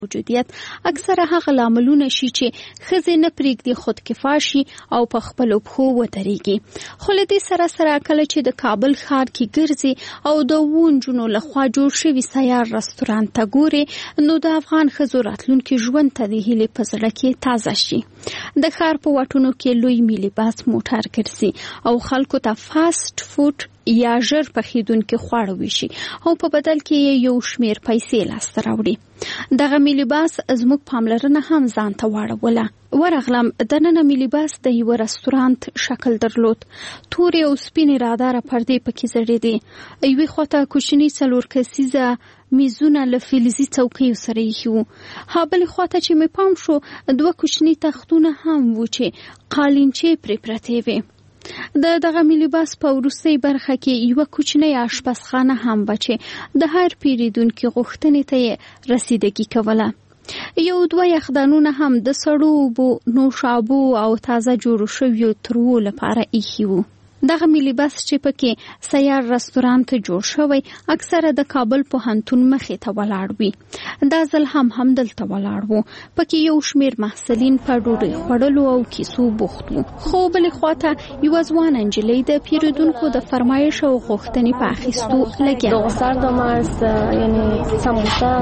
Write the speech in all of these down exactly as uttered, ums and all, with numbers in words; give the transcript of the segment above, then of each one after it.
موجودیت اکثره هغه لاملونه شي چې ښځې نه پرېږدي خودکفا شي او په خپلو پښو ودرېږي. خو له دې سره سره کله چې د کابل ښار کې ګرځي او د اوو نجونو لخوا جوړ شوي سیار رستورانت ته ګوري نو د افغان ښځو راتلونکي ژوند ته د هیلې په زړه کې تازه شي. د ښار په واټونو کې لوی ملي باس موټر ګرځي او خلکو ته فاست فوډ یا ژر پخېدونکي خواړه ویشي او په بدل کې یو شمیر پیسې لاسته راوړي. دغه ملي باس زموږ پاملرنه هم ځان ته واړوله. ورغلم دننه ملي باس د یو رستورانت شکل درلود. تورې او سپینې راداره پردې پکې ځړېدې. یوې خواته کوچني څلور کسیزه میزونه له فلزي څوکیو سره ایښي وو. ها بلې خواته چې مې پام شو دوه کوچني تختونه هم وو چې قالینچې پرې پرتې وې. د دغه ملي باس په وروستۍ برخه کې یوه کوچنۍ آشپزخانه هم وه چې د هر پیرودونکي غوښتنې ته یې رسیدګي کوله. یو دوه یخدانونه هم د سړو اوبو، نوشابو او تازه جوړو شویو تروو لپاره ایښي وو. دغه ملي باس چې پکې سیار رستورانت جوړ شوی اکثره د کابل پوهنتون مخې ته ولاړ وي. دا ځل هم همدلته ولاړ وو. پکې یو شمیر محصلین په ډوډۍ خوړلو او کیسو بوخت وو. خو بلې خواته یوه ځوانه نجلۍ د پیرودونکو د فرمایش او غوښتنې په اخیستو لګیا وه. سردم است، یعنی سموسه،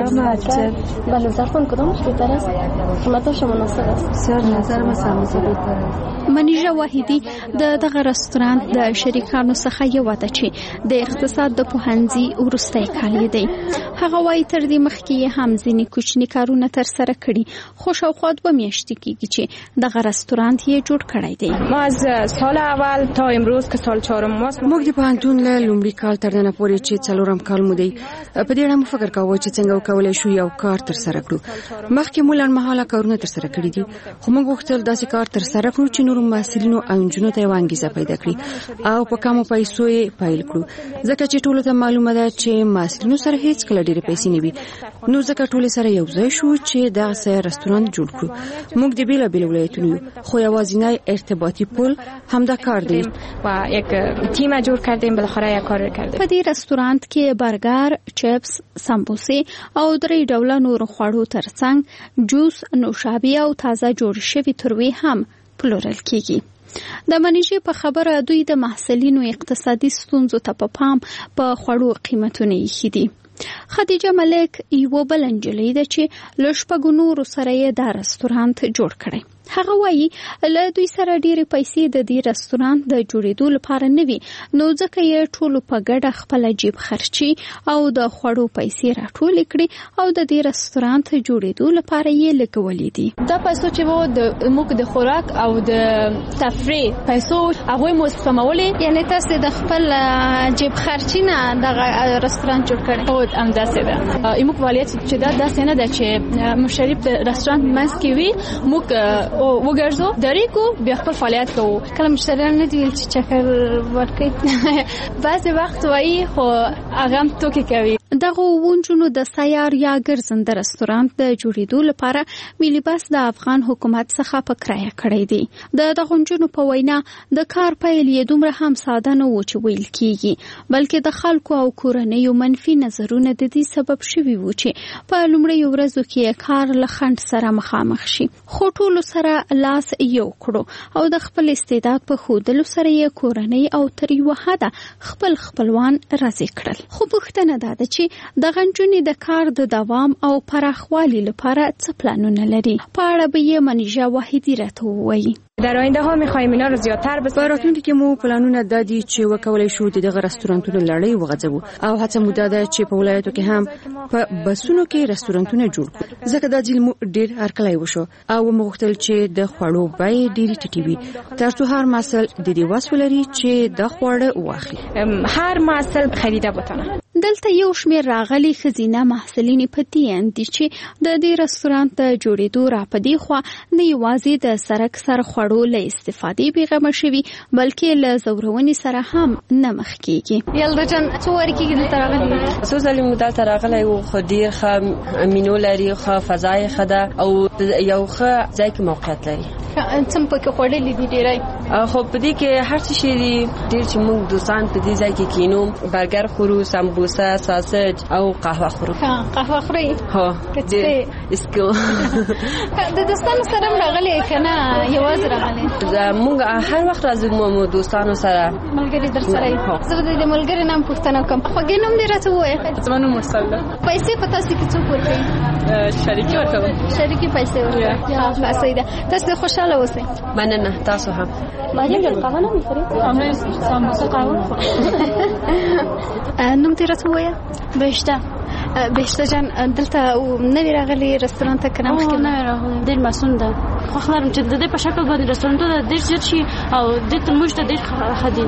چپس، بله ظرفان کدامش بهتر است؟ قیمتش مناسب است؟ بسیار نظر من سموسه بهتر است. منیژه واحدی د دغه رستورانت د شریکانو څخه یو ده چې د اقتصاد د پوهنځي وروستی کال یې دی. هغه وایي تر دې مخکې یې هم ځینې کوچني کارونه ترسره کړي خو شاوخوا دوه میاشتې کېږي چې دغه رستورانت یې جوړ کړی دی. ما از سال اول تا امروز که سال چهارم ماست موږ د پوهنتون له لومړي کال تر ننه پورې چې څلورم کال مو دی په دې اړه مو فکر کاوه چې څنګه وکولی شو یو کار ترسره کړو. مخکې مو لنډمهاله کارونه ترسره کړي دي خو موږ غوښتل داسې کار ترسره کړو چې نورو محصلینو او نجونو ته یوه انګېزه پیدا کړي او په کمو پیسو یې پیل کړو ځکه چې ټولو ته معلومه ده چې محصلینو سره هیڅ کله ډېرې پیسې نه وي. نو ځکه ټولې سره یو ځای شو چې دغه سیار رستورانت جوړ کړو. موږ د بېلابېلو ولایتونو یو خو یوازینی ارتباطي پل همدا کار دی و یک تیم جوړ کردیم بالاخره یک کار کردیم. په دې رستورانت کې برګر، چپس، سمبوسې او درې ډوله نور خوړو ترڅنګ جوس، نوشابې او تازه جوړ شوي تروې هم پلورل کیږي. د منیژې په خبره دوی د محصلینو اقتصادي ستونزو ته په پام په خوړو قیمتونه ایښي دي. خدیجه ملک یوه بله نجلۍ ده چې له شپږو نورو سره یې دا رستورانت جوړ کړی. هغه وایي له دوی سره ډېرې پیسې د دې رستورانت د جوړېدو لپاره نه وي نو ځکه یې ټولو په ګډه خپله جیب خرچي او د خوړو پیسې راټولې کړي او د دې رستورانت جوړېدو لپاره یې لګولې دي. دا پیسو چې وو د موږ د خوراک او د تفریح پیسو هغوی مو سپمولې. یعنې تاسې د خپل جیب خرچي نه دغه رستورانت جوړ کړی؟ هو همداسې ده. زموږ فعالیت چې دا داسې نه ده چې مشتری په رستورانت منځ کې وي موږ او وګرځو درې کو بیا خپل فعالیت کوو. کله مشتریان نه دی چې چکر ورکړي بعضې وخت وایي خو هغه هم ټوکې کوي. دغه وونجونو د سیار یا ګرځنده رستورانت د جوړېدو لپاره ملي باس د افغان حکومت څخه په کرایه کړی دی. د دغه وونجونو په وینا د کار پیل یې دومره هم ساده نه و چې ویل کیږي بلکې د خلکو او کورنیو منفي نظرونه د دې سبب شوي وو چې په لومړیو ورځو کې کار له خنډ سره مخامخ شي. خو ټولو سره لاس یو کړو او د خپل استعداد په ښودلو سره یې کورنۍ او تر یوه حده خپل خپلوان راضي کړل. خو پوښتنه دا ده چې دغه نجونې د کار د دوام او پراخوالي لپاره څه پلانونه لري؟ په اړه به یې منیژه واحدي راته ووایي. در آینده ها می‌خوایم اینا رو زیاتر بسازیم. په راتلونکي کې مو پلانونه دا دي چې وکولای شو د دغه رستورانتونو لړۍ وغځوو او هڅه مو دا ده چې په ولایتو کې هم په بسونو کې رستورانتونه جوړ کړو ځکه دا ځل مو ډېر هرکلی وشو او موږ غوښتل چې د خوړو بیې ډېرې ټیټې وي تر څو هر محصل د دې وس ولري چې دا خواړه واخلي. هر محصل خریده بتونه. دلته یو شمیر راغلي ښځینه محصلینې په دې اند دي چې د دې رستورانت د جوړېدو را په دې خوا نه یوازې د سرک سر خوړو له استفادې بېغمه شوي بلکې له ځورونې سره هم نه مخ کېږي. یلدا جان څو وارې کېږي دلته راغلي؟ څو ځلې مو دلته راغلی وو خو ډېر ښه مینو لري، ښه فضا یې ښه ده او یو ښه ځای کې موقعیت لري. څه مو پکې خوړلي دي ډېری؟ خو په دې کې هر څه شی دي ډېر چې موږ دوستان په دې ځای کې کینو برګر خورو، سمبوسه سموسه ساسج او قهوه خورو. ها قهوه خوري؟ ها کڅه اسکو د دوستانو سره راغلي کنه یوازې راغلي؟ مونږ هر وخت راځو مو دوستانو سره. ملګری در سره یې؟ زه د ملګری نام پوښتنه کوم. خوږی نوم دې راته ووایه. زما نوم مرسل ده. پیسې په تاسو کې څوک ورکوي؟ شریکي ورکوي. شریکي پیسې ورکوي. ها صحیح ده. تاسو خوشاله اوسئ. مننه. تاسو هم. مریم جان قهوه نه می‌خوري؟ همه سموسه قهوه خوري. نوم دې راته ووایه. بهشته. بهشته جان دلته نوی راغلي رستوران ته کنه مخکې نه راغلي. ډېر مسون ده. خو لرم چې د دې په شکل باندې رستورانونه ډېر زیات شي او د ته موږ ته ډېر خدي.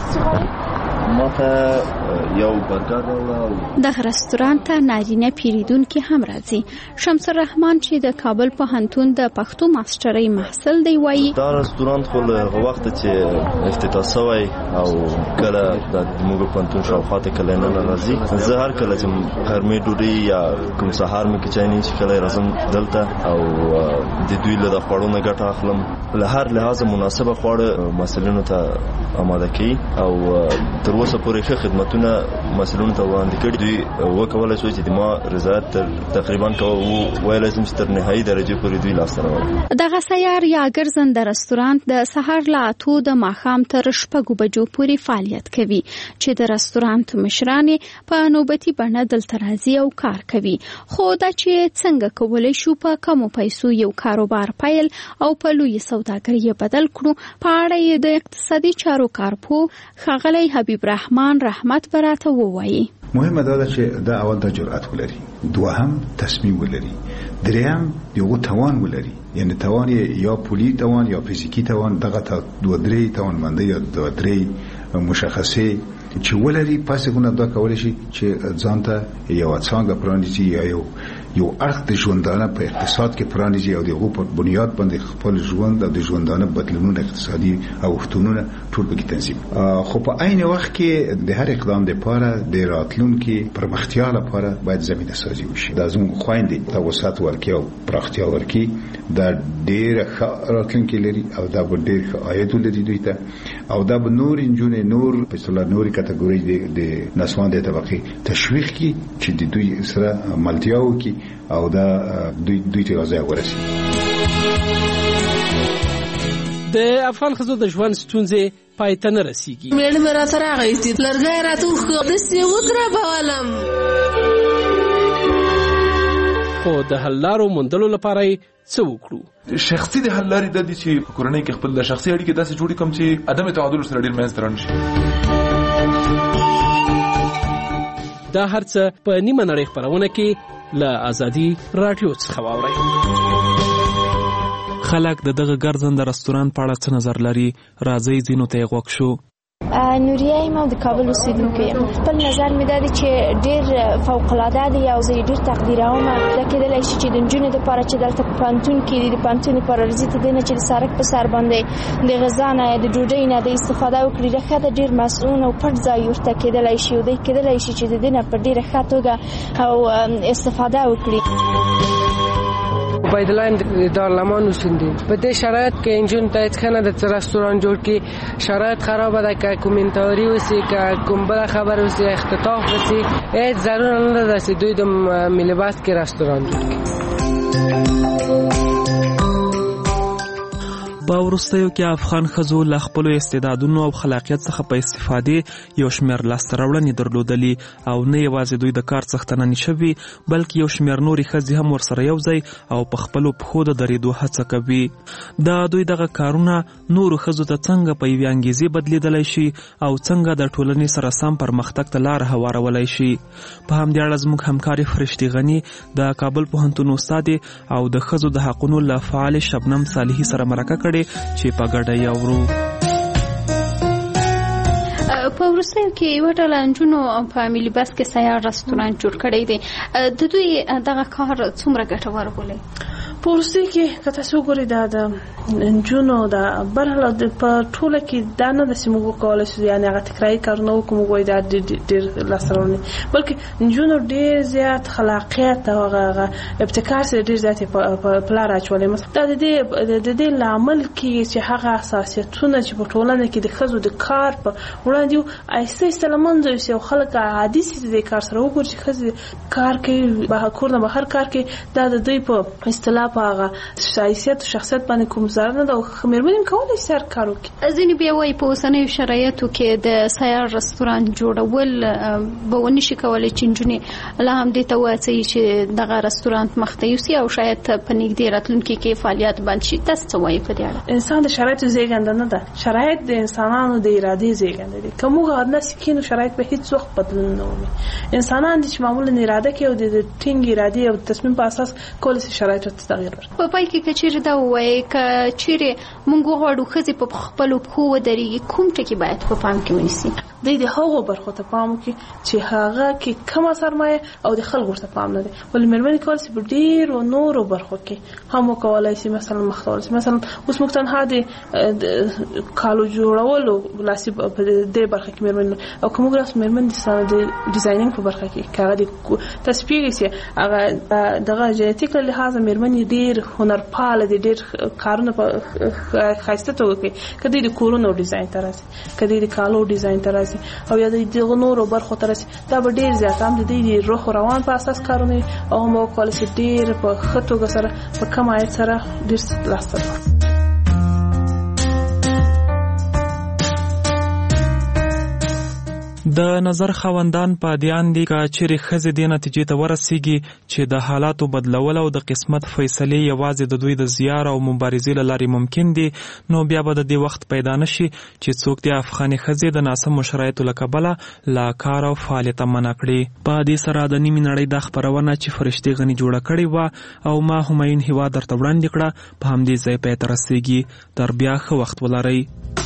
ماته یو برګر راوړل. د رستوران ته نارینه پیریدونکو هم راځي. شمس الرحمن چې د کابل پوهنتون د پښتو ماسترۍ محصل دی وایي دا رستوران خو له وخت چې افتتاح شوی او کله د موږ پوهنتون شاوخوا ته کله نه راځي. زه هر کله چې غرمې ډوډۍ یا کوم سهار مې کچایني چې کله راځم دلته او د دوی له خواړو نه ګټه اخلم. له هر لحاظ مناسبه خواړه مسلمانانو ته آماده کوي او تر اوسه پورې ښه خدمتونه مسلمانانو ته وړاندې کړي. دوی وکولای شو چې د ما رضایت تقریبا کوو ویلای شم چې تر نهایي درجه پورې دوی لاسته راوړي. دغه سیار یا ګرځنده رستوران د سهار له اتو د ماښام تر شپږو بجو پورې فعالیت کوي چې د رستوران مشران په نوبتي بڼه دلته راځي او کار کوي. خو دا چې څنګه کولای شو په کمو پیسو یو کاروبار پیل او په لوی سوداګري بدل کړو په اړه د اقتصادي چارو کارپو ښاغلی حبیب رحمان رحمت براته ووایي. مهمه ده چې دا اول د جرأت ولري، دوهم تصمیم ولري، دریم یو توان ولري. یعنی توان یا پولی توان یا فیزیکی توان، دغه تا دوه درې توان منده یا دوه درې مشخصه چې ولري پس غونه دا کول شي چې ځانته یو څنګه پرانیزي یا یو یو اړخ د ژوندانه په اقتصاد کې پرانیزي او دغه په بنیاد باندې خپل ژوند او د ژوندانه بدلونونه اقتصادي او وختونه ټول به تنظیم. خو په عین وخت کې د هر اقدام لپاره د راتلونکو پرمختیا لپاره باید زمينه سازي وشي. د زموږ خويندې د وسات ورکی او پراختیا ورکی د ډېر راتلونکو لري او دا به ډېر عاید لري دوی ته او دا به نور انجونې نور په څلور نوري کټګوري د نسوان د طبقه تشویق کی چې د دوی سره ملتیاو کی او دا دوی دوی ته راځي ورسي. د افغان ښځو د ژوند ستونزې پای ته نه رسیږي. مېړه مې راته راغی لرګی راته وښکه داسې ودربولم، خو د حل لارو موندلو لپاره یې څه وکړو؟ شخصي د حل لارې د دې چې په کورنۍ کې خپل د شخصي اړیکې داسې جوړې کړم چې عدم تعادل سره ډېر منځته رانشي. دا هرڅه په نیمه نړۍ خپرونه کې له ازادي راډیو څخه واورئ. خلک د دغه ګرځنده رستوران په اړه څه نظر لري؟ راځئ ځینو ته یې غوږ شو. نوریه یم او د کابل اوسیدونکې یم. خپل نظر مې دا دی چې ډېر فوق‌العاده دی او زه یې ډېر تقدیروم. دا کېدلی شي چې د نجونو دپاره چې دلته په پوهنتون کې دي د پوهنتون دپاره راځي ته دی نه چې د سړک په سر باندې د غذا نه د ډوډۍ نه د استفاده وکړي. د ښه د ډېر مسؤون او پټ ځای ورته کېدلی شي او دی کېدلی شي چې د دې نه په ډېره ښه توګه او استفاده وکړي. عبیدالله د دارالمان اوسیدونکی. په دې شرایط کې انجون ته هیڅ نه د رستوران جوړ کی شرایط خراب ده که کومنټاری وسی که کوم بل خبر وسی اختطاف وسی هیڅ ضرور نه ده چې دوی د ملباس کې رستوران جوړ کی. په وروستیو کې افغان ښځو له خپلو استعدادونو او خلاقیت څخه په استفادې یو شمېر لاسته راوړنې درلودلې او نه یوازې دوی د کار څښتنانې شوي بلکې یو شمېر نورې ښځې هم ورسره یو ځای او په خپلو پښو د درېدو هڅه کوي. دا دوی دغه کارونه نورو ښځو ته څنګه په یوې انګیزې بدلیدلی شي او څنګه د ټولنې سره سم پرمختګ ته لاره هوارولی شي. په همدې اړه زموږ همکارې فرشتي غني د کابل پوهنتون استادې او د ښځو د حقونو له فعال شبنم صالحي سره مرکه کړې چې په ګډه یې اورو. په وروستیو کې یو ډول نجونو په ملي بس کې سیار رستوران جوړ کړی دی. د دوی دغه کار څومره ګټور بولي؟ پورسي کې کته سو ګوري دا د جنونو دا برله په ټوله کې دا نه د سیمو کولای شي یعنی هغه تکراری کارونه کوم وای دا ډېر لاسرونه بلکې جنونو ډېر زیات خلاقیت او هغه ابتکار سره ډېر زیات په لار اچولې مثلا دا د دې د دې لامل کې چې هغه اساسیتونه چې په ټولنه کې د خزو د کار په وړاندې ایسته استلمون د یو خلک عادي سي د کار سره وګوري چې خزي کار کوي به کور نه بهر کار کوي دا د دوی په اصطلاح په هغه شایسته شخصیت باندې کوم ضرر نه د خمیرمن کولای سر کار وکړي. ځینې بیا وایي په اوسنیو شرایطو کې د سیار رستوران جوړول به ونی شي کولای چې نجونې لا هم دې ته وایي چې دغه رستوران مخته یوسي او شاید په نږدې راتلونکي کې فعالیت بند شي. تاسو څه وایي په دې اړه؟ انسان د شرایطو زیږنده نه ده، شرایط د انسانانو د ارادې زیږنده دي. کوم غوړ نه سکینو شرایط به هیڅ وخت بدلون نه ومي. انسانان چې معمولا اراده کوي او د ټینګ ارادې او تصمیم په اساس کولای شي شرایط ته تغیر ورکړي. په پای کې کچېر دا وایي ک چیرې مونږ غواړو خزي په خپل خو ودرېږي کوم ټکی باید په پام کې ونیسي. د دې هغو برخو ته پام وکړي چې هغه کې کم سرمایه او د خلکو ته پام نه دی. ول مېرمنې کول چې په ډېرو نورو برخو کې هم کولای شي مثلا مخاول مثلا اوس موږ تنها د کالو جوړولو لاسي په دې برخه کې مېرمن او کوم ګراس مېرمن د ساده ډیزاینینګ په برخه کې کار دي تصویر یې هغه دغه جنټیک له لحاظه مېرمن ډېر هنرپال دي ډېر کارونه په خاصه توګه کوي کدی د کورونو ډیزاین تر راځي کدی د کالو ډیزاین تر راځي او یا د دغه نورو برخو تر راځي دا به ډېر زیات هم د دې روح روان په اساس کارونه او مو کولای شي ډېر په خطو سره په کمایت سره ډېر لاسته د نظر خوندان په دیان دي کا چې خزه د نتیجې ته ورسیږي چې د حالاتو بدلول او د قسمت فیصله یوازې د دوی د زیار او مبارزې لاري ممکن دي نو بیا به د دې وخت پیدا نشي چې څوک د افغاني خزه د ناسم شرایطو لکبله لا کار او فعالیت منع کړي. په دې سره د نیمه نړۍ د خبرونه چې فرشتي غني جوړه کړي و او ما هماین هوا درته وړاندې کړه په همدې ځای په تر رسیږي. تر بیا خو وخت ولرئ.